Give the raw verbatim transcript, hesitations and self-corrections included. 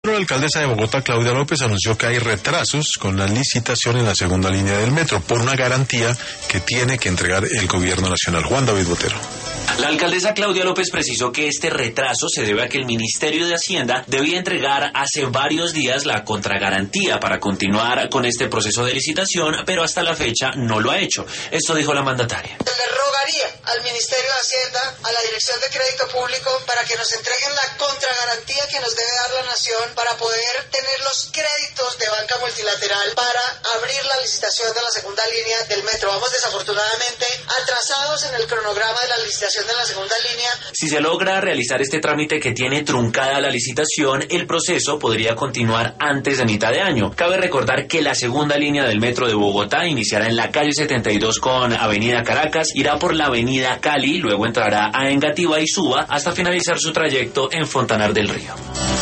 La alcaldesa de Bogotá, Claudia López, anunció que hay retrasos con la licitación en la segunda línea del metro por una garantía que tiene que entregar el gobierno nacional. Juan David Botero. La alcaldesa Claudia López precisó que este retraso se debe a que el Ministerio de Hacienda debía entregar hace varios días la contragarantía para continuar con este proceso de licitación, pero hasta la fecha no lo ha hecho. Esto dijo la mandataria. Le rogaría al Ministerio de Hacienda, a la Dirección de Crédito Público, para que nos entreguen la contragarantía que nos debe dar la Nación para poder tener los créditos de banca multilateral para abrir la licitación de la segunda línea del metro. Vamos desafortunadamente atrasados en el cronograma de la licitación de la segunda línea. Si se logra realizar este trámite que tiene truncada la licitación, el proceso podría continuar antes de mitad de año. Cabe recordar que la segunda línea del metro de Bogotá iniciará en la calle setenta y dos con Avenida Caracas, irá por la Avenida Cali, luego entrará a Engativá y Suba hasta finalizar su trayecto en Fontanar del Río.